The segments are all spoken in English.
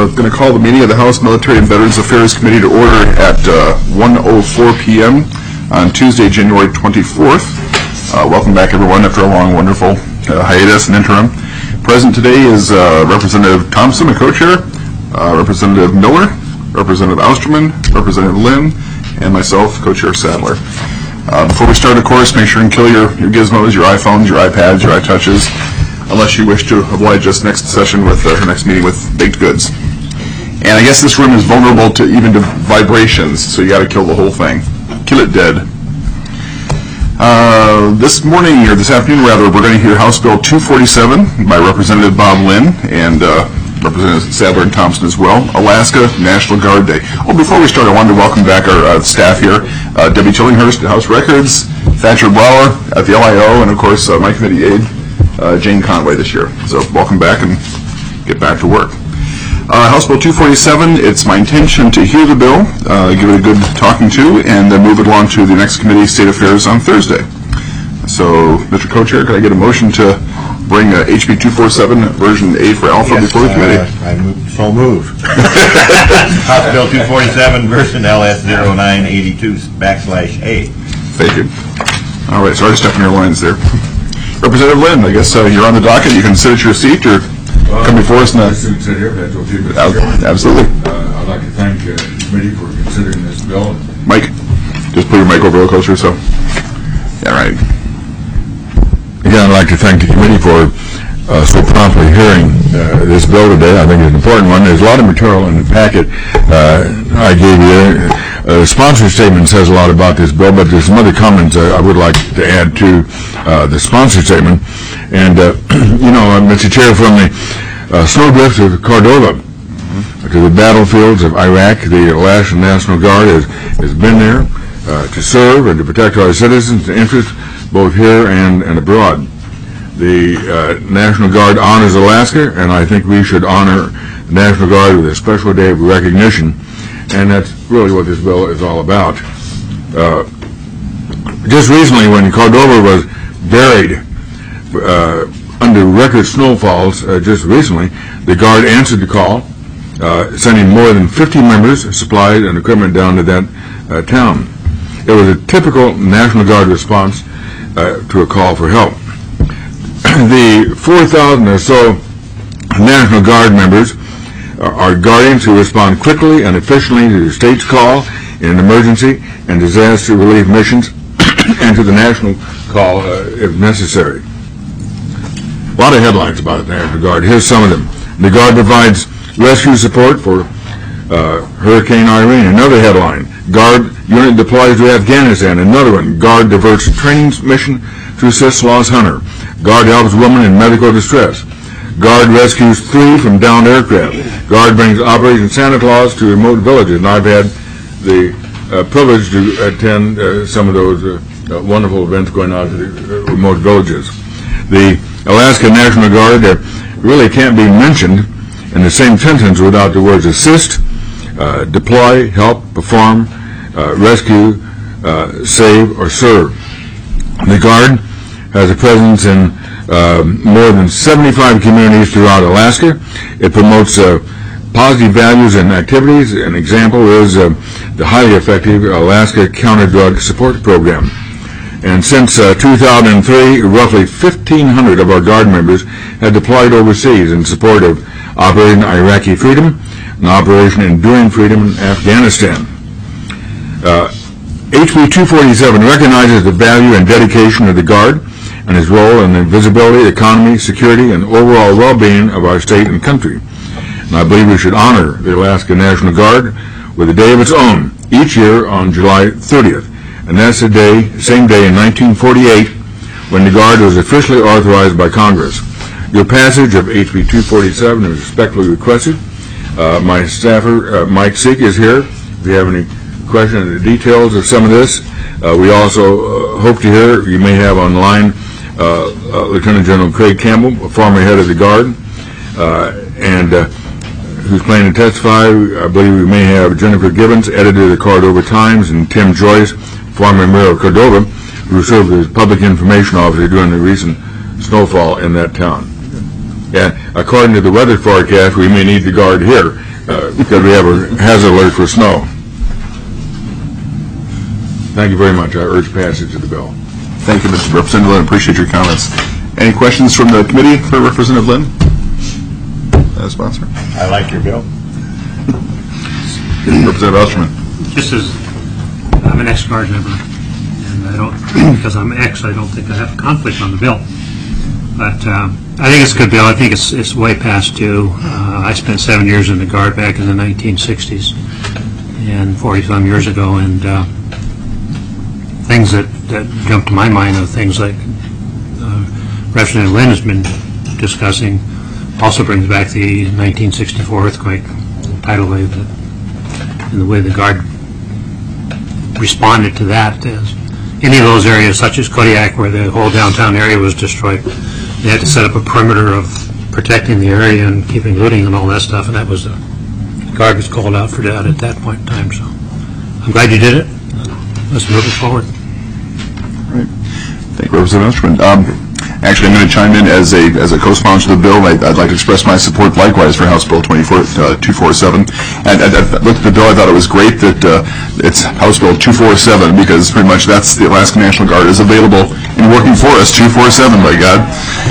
Going to call the meeting of the House Military and Veterans Affairs Committee to order at 1:04 p.m. on Tuesday, January 24th. Welcome back, everyone, after a long, wonderful hiatus and interim. Present today is Representative Thompson, a co-chair, Representative Miller, Representative Austerman, Representative Lynn, and myself, co-chair Sadler. Before we start, of course, make sure and kill your gizmos, your iPhones, your iPads, your iTouches, unless you wish to oblige us next session with her next meeting with baked goods. And I guess this room is vulnerable to even to vibrations, so you got to kill the whole thing. Kill it dead. This morning, or this afternoon rather, we're going to hear House Bill 247 by Representative Bob Lynn and Representative Sadler and Thompson as well, Alaska National Guard Day. Oh, before we start, I wanted to welcome back our staff here, Debbie Chillinghurst at House Records, Thatcher Brower at the LIO, and of course my committee aide, Jane Conway this year. So welcome back and get back to work. House Bill 247, it's my intention to hear the bill, give it a good talking to, and then move it along to the next committee, State Affairs, on Thursday. So, Mr. Co-Chair, could I get a motion to bring HB 247 version A for alpha before the committee? So moved. House Bill 247 version LS 0982/A. Thank you. All right, sorry to step in your lines there. Representative Lynn, I guess you're on the docket. You can sit at your seat or come before us. I should sit here, that's okay. Absolutely. I'd like to thank the committee for considering this bill. Mike, just put your mic over a little closer. So, yeah, right. Again, I'd like to thank the committee for so promptly hearing this bill today. I think it's an important one. There's a lot of material in the packet I gave you. The sponsor statement says a lot about this bill, but there's some other comments I would like to add to the sponsor statement. And, Mr. Chair, from the snowdrifts of Cordova to the battlefields of Iraq, the Alaska National Guard has been there to serve and to protect our citizens' interests both here and abroad. The National Guard honors Alaska, and I think we should honor the National Guard with a special day of recognition, and that's really what this bill is all about. Just recently, when Cordova was buried under record snowfalls, just recently, the Guard answered the call, sending more than 50 members, supplies, and equipment down to that town. It was a typical National Guard response to a call for help. The 4,000 or so National Guard members are guardians who respond quickly and efficiently to the state's call in an emergency and disaster relief missions and to the national call if necessary. A lot of headlines about the National Guard. Here's some of them. The Guard provides rescue support for Hurricane Irene. Another headline. Guard unit deploys to Afghanistan. Another one. Guard diverts training mission to assist lost hunter. Guard helps woman in medical distress. Guard rescues 3 from downed aircraft. Guard brings Operation Santa Claus to remote villages. And I've had the privilege to attend some of those wonderful events going on to the remote villages. The Alaska National Guard really can't be mentioned in the same sentence without the words assist, deploy, help, perform, rescue, save, or serve. The Guard has a presence in more than 75 communities throughout Alaska. It promotes positive values and activities. An example is the highly effective Alaska Counter-Drug Support Program. And since 2003, roughly 1,500 of our Guard members have deployed overseas in support of Operation Iraqi Freedom and Operation Enduring Freedom in Afghanistan. HB 247 recognizes the value and dedication of the Guard and his role in the visibility, economy, security, and overall well-being of our state and country. And I believe we should honor the Alaska National Guard with a day of its own each year on July 30th. And that's the day, same day in 1948, when the Guard was officially authorized by Congress. Your passage of HB 247 is respectfully requested. My staffer, Mike Seek, is here. If you have any questions on the details of some of this, we also hope to hear. You may have online Lieutenant General Craig Campbell, a former head of the Guard, and who's planning to testify. I believe we may have Jennifer Gibbons, editor of the Cordova Times, and Tim Joyce, former mayor of Cordova, who served as public information officer during the recent snowfall in that town. And according to the weather forecast, we may need the Guard here because we have a hazard alert for snow. Thank you very much. I urge passage of the bill. Thank you, Mr. Representative Lynn. Appreciate your comments. Any questions from the committee for Representative Lynn? Sponsor? I like your bill. Representative Osterman. Just as I'm an ex-Guard member, and I don't, because I'm ex, I don't think I have a conflict on the bill. But I think it's a good bill. I think it's way past due. I spent 7 years in the Guard back in the 1960s and 40-some years ago, and things that jump to my mind are things like Representative Lynn has been discussing. Also brings back the 1964 earthquake, tidal wave, and the way the Guard responded to that. Any of those areas, such as Kodiak, where the whole downtown area was destroyed, they had to set up a perimeter of protecting the area and keeping looting and all that stuff, and that was the Guard was called out for that at that point in time. So I'm glad you did it. Let's move it forward. Right. Thank you, Representative Osterman. Actually, I'm going to chime in as a co-sponsor of the bill. I'd like to express my support likewise for House Bill 247. And I looked at the bill. I thought it was great that it's House Bill 247 because pretty much that's the Alaska National Guard is available and working for us. 247, by God.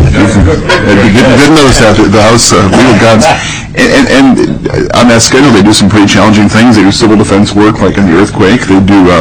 You didn't notice that the House legal gods. And on that schedule, they do some pretty challenging things. They do civil defense work, like in the earthquake. They do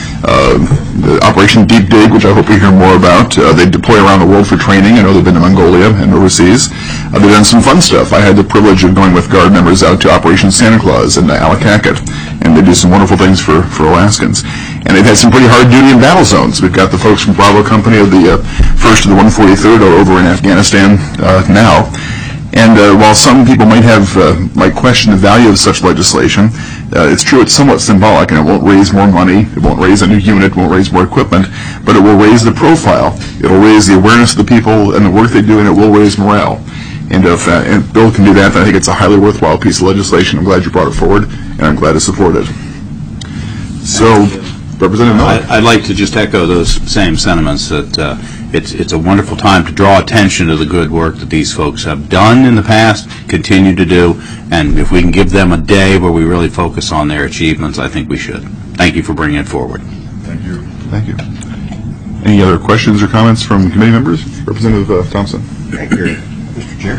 the Operation Deep Dig, which I hope we hear more about. They deploy around the world for training. I know they've been to Mongolia and overseas. They've done some fun stuff. I had the privilege of going with Guard members out to Operation Santa Claus in Allakaket, and they do some wonderful things for Alaskans. And they've had some pretty hard duty in battle zones. We've got the folks from Bravo Company of the 1st to the 143rd over in Afghanistan now. And while some people might question the value of such legislation, it's true it's somewhat symbolic, and it won't raise more money, it won't raise a new unit, it won't raise more equipment, but it will raise the profile, it will raise the awareness of the people and the work they do, and it will raise morale. And if Bill can do that, then I think it's a highly worthwhile piece of legislation. I'm glad you brought it forward, and I'm glad to support it. So, Representative Miller. I'd like to just echo those same sentiments that it's a wonderful time to draw attention to the good work that these folks have done in the past, continue to do, and if we can give them a day where we really focus on their achievements, I think we should. Thank you for bringing it forward. Thank you. Thank you. Any other questions or comments from committee members? Representative Thompson. Thank you, Mr. Chair.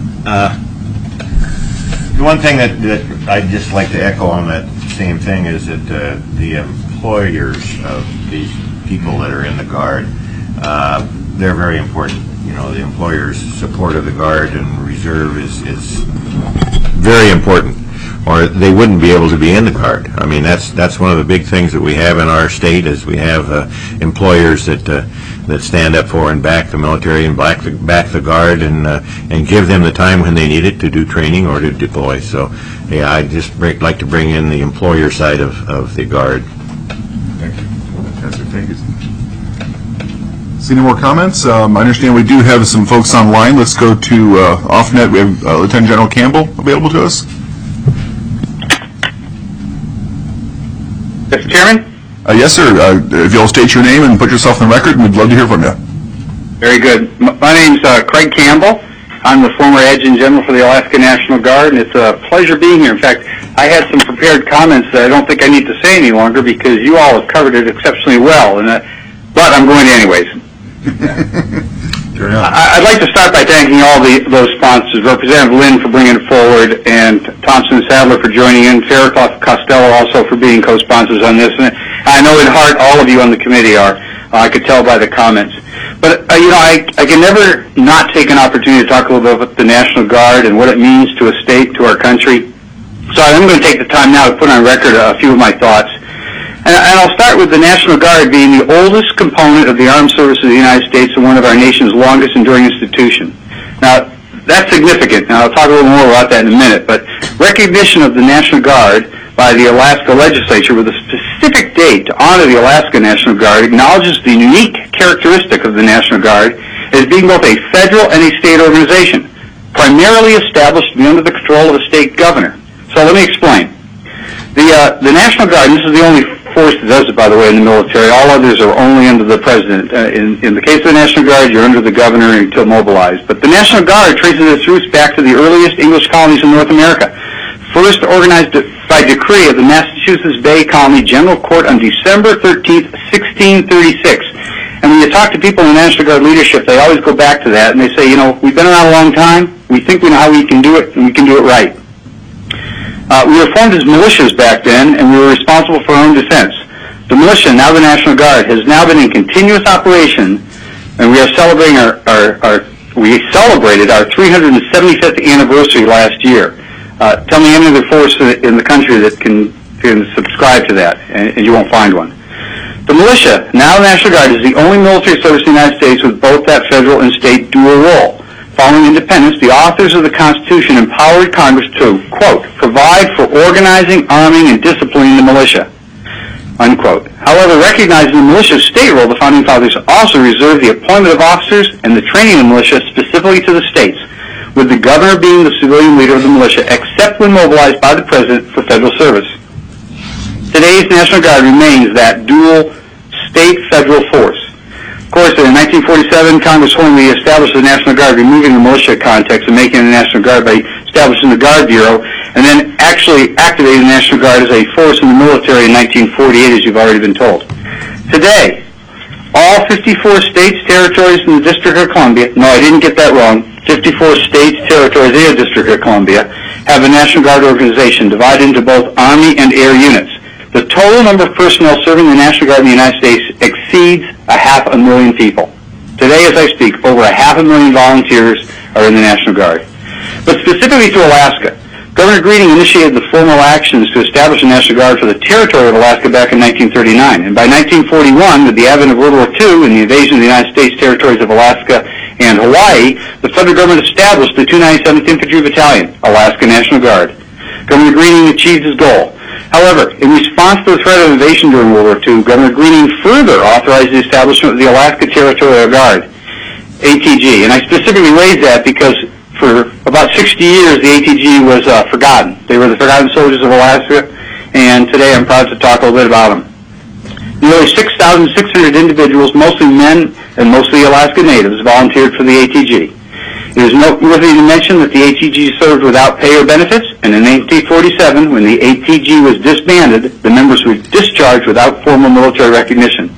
The one thing that I'd just like to echo on that same thing is that the employers of these people that are in the Guard, they're very important. You know, the employers' support of the Guard and Reserve is very important, or they wouldn't be able to be in the Guard. I mean, that's one of the big things that we have in our state is we have employers that stand up for and back the military and back the Guard and give them the time when they need it to do training or to deploy. So, yeah, I just like to bring in the employer side of the Guard. Thank you. Fantastic. Thank you. See any more comments? I understand we do have some folks online. Let's go to OffNet. We have Lieutenant General Campbell available to us. Mr. Chairman? Yes, sir. If you'll state your name and put yourself on the record, we'd love to hear from you. Very good. My name's Craig Campbell. I'm the former Adjutant General for the Alaska National Guard, and it's a pleasure being here. In fact, I had some prepared comments that I don't think I need to say any longer because you all have covered it exceptionally well, but I'm going to anyways. I'd like to start by thanking all those sponsors, Representative Lynn for bringing it forward, and Thompson and Sadler for joining in, Fairclough Costello also for being co-sponsors on this. And I know in heart all of you on the committee are. I could tell by the comments. But, I can never not take an opportunity to talk a little bit about the National Guard and what it means to a state, to our country. So I'm going to take the time now to put on record a few of my thoughts. And I'll start with the National Guard being the oldest component of the armed services of the United States and one of our nation's longest enduring institution. Now, that's significant. Now, I'll talk a little more about that in a minute. But recognition of the National Guard by the Alaska legislature with a specific date to honor the Alaska National Guard acknowledges the unique characteristic of the National Guard as being both a federal and a state organization, primarily established to be under the control of a state governor. So let me explain. The National Guard, and this is the only force that does it, by the way, in the military. All others are only under the president. In the case of the National Guard, you're under the governor until mobilized. But the National Guard traces its roots back to the earliest English colonies in North America, first organized by decree of the Massachusetts Bay Colony General Court on December 13th, 1636. And when you talk to people in the National Guard leadership, they always go back to that, and they say, we've been around a long time, we think we know how we can do it, and we can do it right. We were formed as militias back then, and we were responsible for our own defense. The militia, now the National Guard, has now been in continuous operation, and we are celebrating we celebrated our 375th anniversary last year. Tell me any other force in the country that can subscribe to that, and you won't find one. The militia, now the National Guard, is the only military service in the United States with both that federal and state dual role. Following independence, the authors of the Constitution empowered Congress to, quote, provide for organizing, arming, and disciplining the militia, unquote. However, recognizing the militia's state role, the Founding Fathers also reserved the appointment of officers and the training of the militia specifically to the states, with the governor being the civilian leader of the militia, except when mobilized by the president for federal service. Today's National Guard remains that dual state-federal force. Of course, in 1947, Congress formally established the National Guard, removing the militia context and making it the National Guard by establishing the Guard Bureau, and then actually activating the National Guard as a force in the military in 1948, as you've already been told. Today, all 54 states, territories, and the District of Columbia, no, I didn't get that wrong, 54 states, territories, and the District of Columbia, have a National Guard organization divided into both Army and Air units. The total number of personnel serving the National Guard in the United States exceeds 500,000 people. Today, as I speak, over 500,000 volunteers are in the National Guard. But specifically to Alaska, Governor Greeting initiated the formal actions to establish a National Guard for the territory of Alaska back in 1939. And by 1941, with the advent of World War II and the invasion of the United States territories of Alaska and Hawaii, the federal government established the 297th Infantry Battalion, Alaska National Guard. Governor Greeting achieved his goal. However, in response to the threat of invasion during World War II, Governor Greeting further authorized the establishment of the Alaska Territorial Guard, ATG. And I specifically raised that because for about 60 years, the ATG was forgotten. They were the forgotten soldiers of Alaska, and today I'm proud to talk a little bit about them. Nearly 6,600 individuals, mostly men and mostly Alaska Natives, volunteered for the ATG. It is noteworthy to mention that the ATG served without pay or benefits, and in 1947, when the ATG was disbanded, the members were discharged without formal military recognition.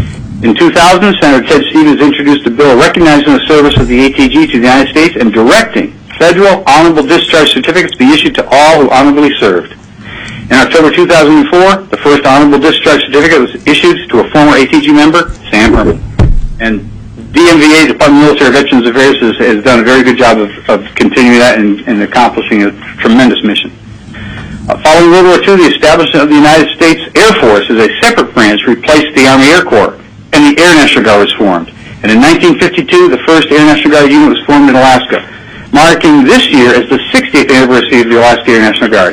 In 2000, Senator Ted Stevens introduced a bill recognizing the service of the ATG to the United States and directing federal honorable discharge certificates be issued to all who honorably served. In October 2004, the first honorable discharge certificate was issued to a former ATG member, Sam Herman. And DMVA, Department of Military Veterans Affairs, has done a very good job of continuing that and accomplishing a tremendous mission. Following World War II, the establishment of the United States Air Force as a separate branch replaced the Army Air Corps, and the Air National Guard was formed. And in 1952, the first Air National Guard unit was formed in Alaska, marking this year as the 60th anniversary of the Alaska Air National Guard.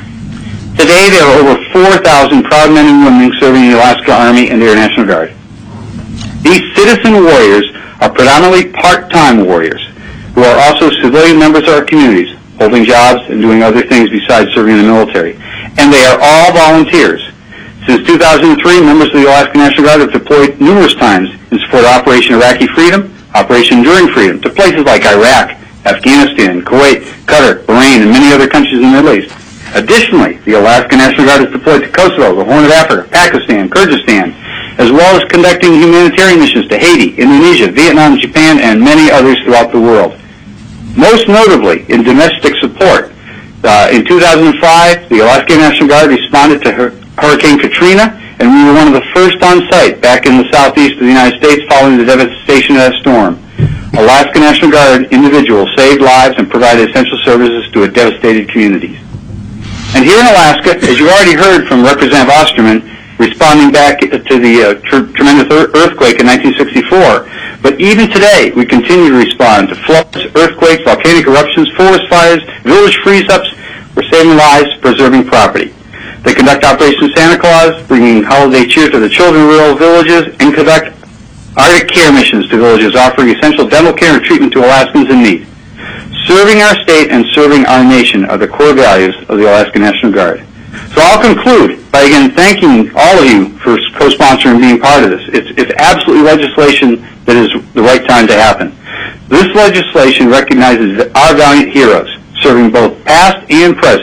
Today, there are over 4,000 proud men and women serving in the Alaska Army and Air National Guard. These citizen warriors are predominantly part-time warriors who are also civilian members of our communities, holding jobs and doing other things besides serving in the military. And they are all volunteers. Since 2003, members of the Alaska National Guard have deployed numerous times in support of Operation Iraqi Freedom, Operation Enduring Freedom, to places like Iraq, Afghanistan, Kuwait, Qatar, Bahrain, and many other countries in the Middle East. Additionally, the Alaska National Guard is deployed to Kosovo, the Horn of Africa, Pakistan, Kyrgyzstan, as well as conducting humanitarian missions to Haiti, Indonesia, Vietnam, Japan, and many others throughout the world. Most notably, in domestic support, in 2005, the Alaska National Guard responded to Hurricane Katrina, and we were one of the first on site back in the southeast of the United States following the devastation of that storm. Alaska National Guard individuals saved lives and provided essential services to a devastated communities. And here in Alaska, as you already heard from Representative Osterman, responding back to the tremendous earthquake in 1964. But even today, we continue to respond to floods, earthquakes, volcanic eruptions, forest fires, village freeze-ups. We're saving lives, preserving property. They conduct Operation Santa Claus, bringing holiday cheer to the children of rural villages, and conduct Arctic care missions to villages, offering essential dental care and treatment to Alaskans in need. Serving our state and serving our nation are the core values of the Alaska National Guard. So I'll conclude by again thanking all of you for co-sponsoring and being part of this. It's absolutely legislation that is the right time to happen. This legislation recognizes our valiant heroes, serving both past and present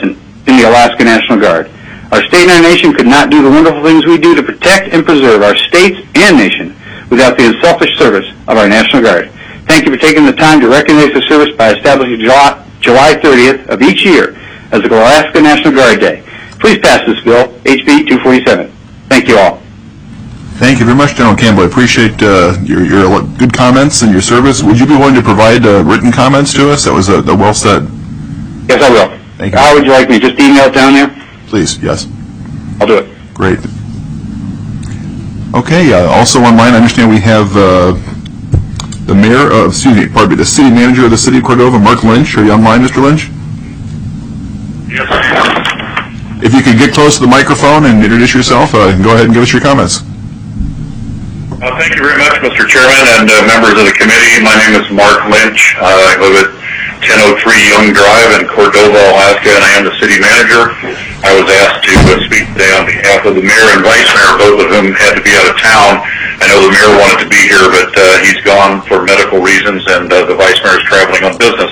in the Alaska National Guard. Our state and our nation could not do the wonderful things we do to protect and preserve our states and nation without the unselfish service of our National Guard. Thank you for taking the time to recognize the service by establishing July 30th of each year as the Alaska National Guard Day. Please pass this bill, HB 247. Thank you all. Thank you very much, General Campbell. I appreciate your good comments and your service. Would you be willing to provide written comments to us? That was well said. Yes, I will. Thank you. How would you like me? Just email it down there? Please, yes. I'll do it. Great. Okay, also online, I understand we have the mayor, the city manager of the city of Cordova, Mark Lynch. Are you online, Mr. Lynch? Yes. If you could get close to the microphone and introduce yourself, go ahead and give us your comments. Thank you very much, Mr. Chairman and members of the committee. My name is Mark Lynch. I live at 1003 Young Drive in Cordova, Alaska, and I am the city manager. I was asked to speak today on behalf of the mayor and vice mayor, both of whom had to be out of town. I know the mayor wanted to be here, but he's gone for medical reasons, and the vice mayor is traveling on business.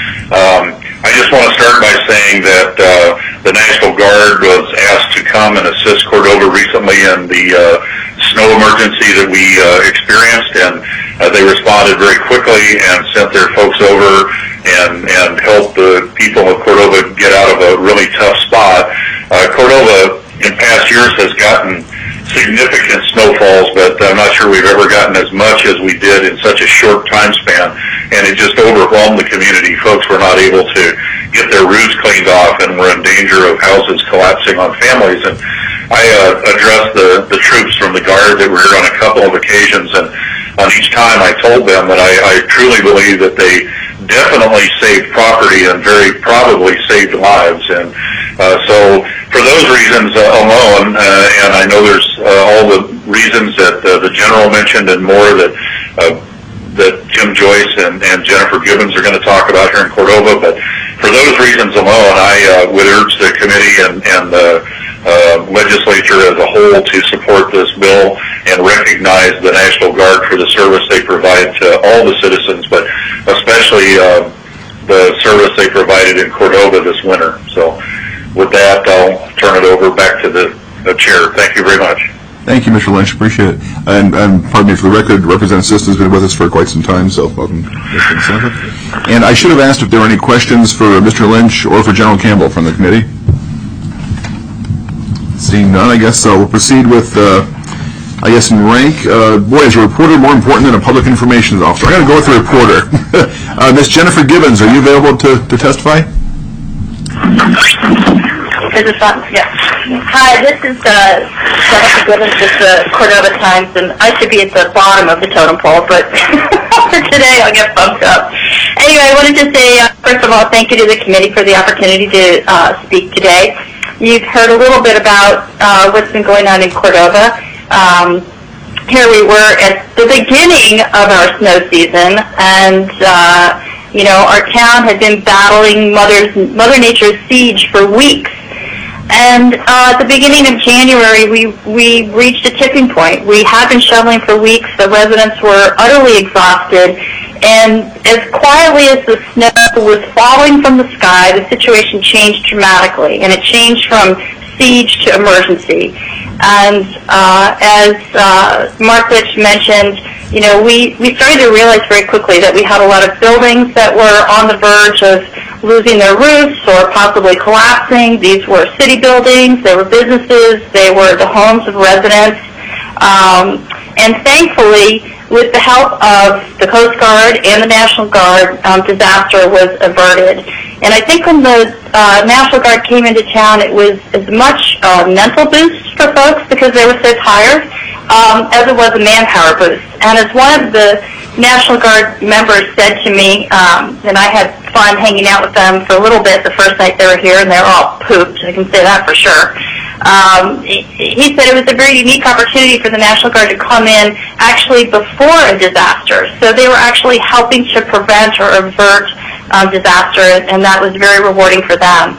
I just want to start by saying that the National Guard was asked to come and assist Cordova recently in the snow emergency that we experienced, and they responded very quickly and sent their folks over and helped the people of Cordova get out of a really tough spot. Cordova in past years has gotten significant snowfalls, but I'm not sure we've ever gotten as much as we did in such a short time span, and it just overwhelmed the community. Folks were not able to get their roofs cleaned off and were in danger of houses collapsing on families. And I addressed the troops from the Guard that were here on a couple of occasions, and on each time I told them that I truly believe that they definitely saved property and very probably saved lives. And so for those reasons alone, and I know there's all the reasons that the general mentioned and more that Jim Joyce and Jennifer Gibbons are going to talk about here in Cordova, but for those reasons alone, I would urge the committee and the legislature as a whole to support this bill and recognize the National Guard for the service they provide to all the citizens, but especially the service they provided in Cordova this winter. So with that, I'll turn it over back to the chair. Thank you very much. Thank you, Mr. Lynch. Appreciate it. And pardon me, for the record, Representative Sista has been with us for quite some time, so welcome, Mr. Sista. And I should have asked if there were any questions for Mr. Lynch or for General Campbell from the committee. Seeing none, I guess we'll proceed with, in rank. Boy, is a reporter more important than a public information officer? I'm going to go with the reporter. Ms. Jennifer Gibbons, are you available to testify? Is this on? Yes. Hi, this is Jennifer Gibbons with the Cordova Times, and I should be at the bottom of the totem pole, but for today I'll get bumped up. Anyway, I wanted to say, first of all, thank you to the committee for the opportunity to speak today. You've heard a little bit about what's been going on in Cordova. Here we were at the beginning of our snow season, and our town had been battling Mother Nature's siege for weeks. And at the beginning of January, we reached a tipping point. We had been shoveling for weeks. The residents were utterly exhausted. And as quietly as the snow was falling from the sky, the situation changed dramatically. And it changed from siege to emergency. And as Mark Lynch mentioned, we started to realize very quickly that we had a lot of buildings that were on the verge of losing their roofs or possibly collapsing. These were city buildings, they were businesses, they were the homes of residents. And thankfully, with the help of the Coast Guard and the National Guard, disaster was averted. And I think when the National Guard came into town, it was as much a mental boost for folks because they were so tired as it was a manpower boost. And as one of the National Guard members said to me, and I had fun hanging out with them for a little bit the first night they were here, and they were all pooped, I can say that for sure. He said it was a very unique opportunity for the National Guard to come in actually before a disaster. So they were actually helping to prevent or avert disaster, and that was very rewarding for them.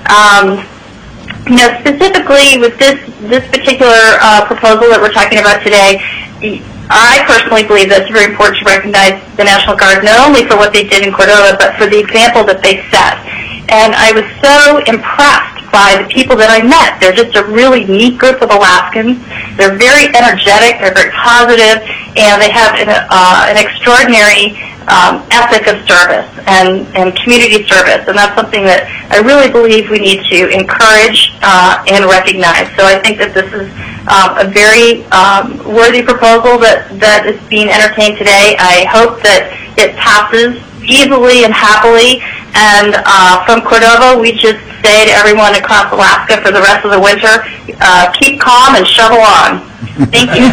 Specifically with this particular proposal that we're talking about today, I personally believe that it's very important to recognize the National Guard not only for what they did in Cordova, but for the example that they set. And I was so impressed by the people that I met. They're just a really neat group of Alaskans. They're very energetic, they're very positive, and they have an extraordinary ethic of service and community service, and that's something that I really believe we need to encourage and recognize. So I think that this is a very worthy proposal that is being entertained today. I hope that it passes easily and happily, and from Cordova we just say to everyone across Alaska for the rest of the winter, keep calm and shovel on. Thank you.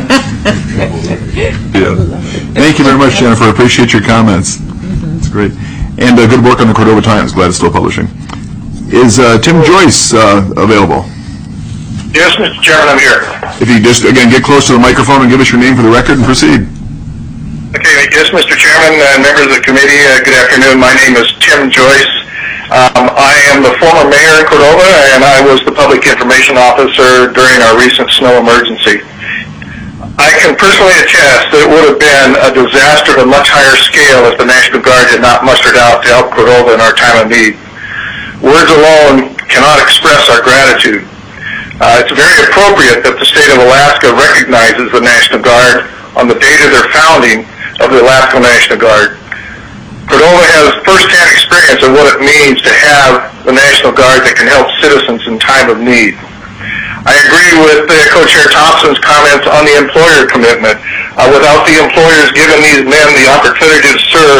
Yeah. Thank you very much, Jennifer. Appreciate your comments. That's great. And good work on the Cordova Times. Glad it's still publishing. Is Tim Joyce available? Yes, Mr. Chairman, I'm here. If you just, again, get close to the microphone and give us your name for the record and proceed. Okay, yes, Mr. Chairman and members of the committee, good afternoon. My name is Tim Joyce. I am the former mayor in Cordova, and I was the public information officer during our recent snow emergency. I can personally attest that it would have been a disaster of a much higher scale if the National Guard had not mustered out to help Cordova in our time of need. Words alone cannot express our gratitude. It's very appropriate that the state of Alaska recognizes the National Guard on the date of their founding of the Alaska National Guard. Cordova has first-hand experience of what it means to have the National Guard that can help citizens in time of need. I agree with Co-Chair Thompson's comments on the employer commitment. Without the employers giving these men the opportunity to serve,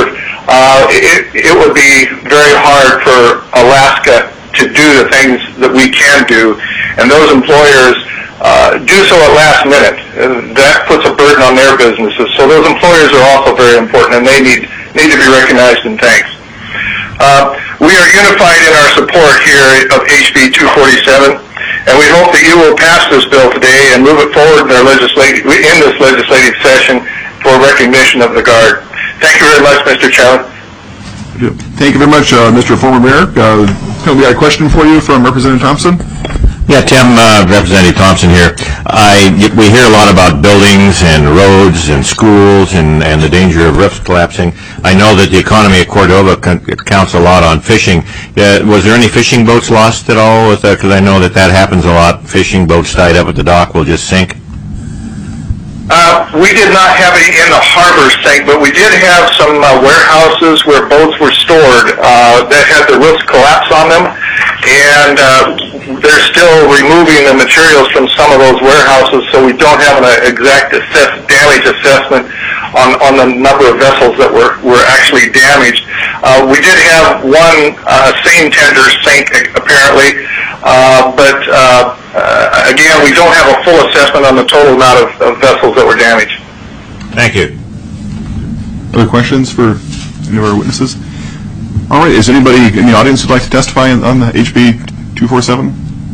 it would be very hard for Alaska to do the things that we can do, and those employers do so at last minute. That puts a burden on their businesses. So those employers are also very important, and they need to be recognized and thanked. We are unified in our support here of HB 247, and we hope that you will pass this bill today and move it forward in this legislative session for recognition of the Guard. Thank you very much, Mr. Chairman. Thank you very much, Mr. Former Mayor. We got a question for you from Representative Thompson. Yeah, Tim, Representative Thompson here. We hear a lot about buildings and roads and schools and the danger of roofs collapsing. I know that the economy of Cordova counts a lot on fishing. Was there any fishing boats lost at all? Because I know that happens a lot. Fishing boats tied up at the dock will just sink. We did not have any in the harbor sink, but we did have some warehouses where boats were stored that had the roofs collapse on them, and they're still removing the materials from some of those warehouses, so we don't have an exact damage assessment on the number of vessels that were actually damaged. We did have one seine tender sink, apparently, but again, we don't have a full assessment on the total amount of vessels that were damaged. Thank you. Other questions for any of our witnesses? All right, is anybody in the audience who'd like to testify on the HB 247?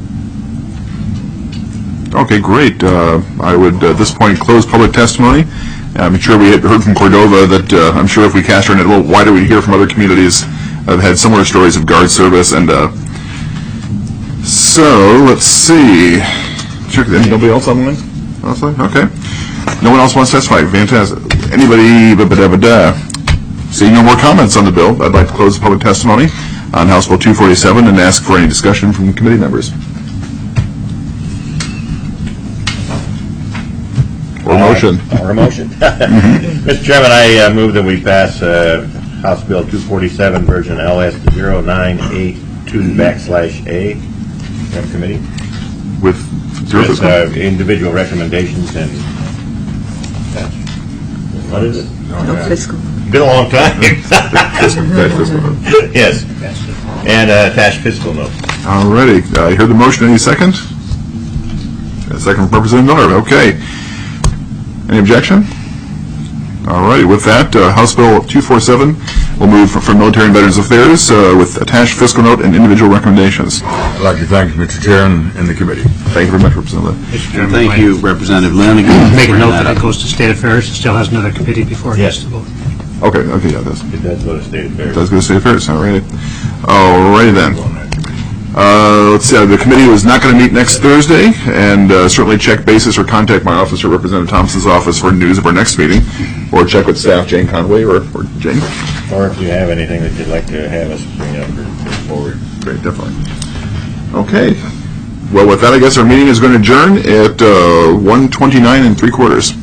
Okay, great. I would, at this point, close public testimony. I'm sure we had heard from Cordova that I'm sure if we cast our net a little wider, we'd hear from other communities that have had similar stories of Guard service. And so, let's see. Sure, nobody else on the line? Okay. No one else wants to testify. Fantastic. Anybody? Seeing no more comments on the bill, I'd like to close the public testimony on House Bill 247 and ask for any discussion from committee members. Or motion. Mr. Chairman, I move that we pass House Bill 247, version LS 0982/A from committee. With individual recommendations and... What is it? Fiscal. Been a long time. Yes. And attached fiscal note. All righty. I heard the motion. Any second? A second from Representative Miller. Okay. Any objection? All righty. With that, House Bill 247 will move from Military and Veterans Affairs with attached fiscal note and individual recommendations. I'd like to thank Mr. Chair and the committee. Thank you very much, Representative. Thank you, Representative Lynn. Make a note that it goes to State Affairs. It still has another committee before it gets to vote. Okay, yeah, it does. It does go to State Affairs. It does go to State Affairs. All righty. All righty then. Let's see. The committee was not going to meet next Thursday, and certainly check basis or contact my office or Representative Thompson's office for news of our next meeting, or check with staff, Jane Conway or Jane. Or if you have anything that you'd like to have us bring up or put forward. Great, definitely. Okay. Well, with that, I guess our meeting is going to adjourn at 1:29 3/4.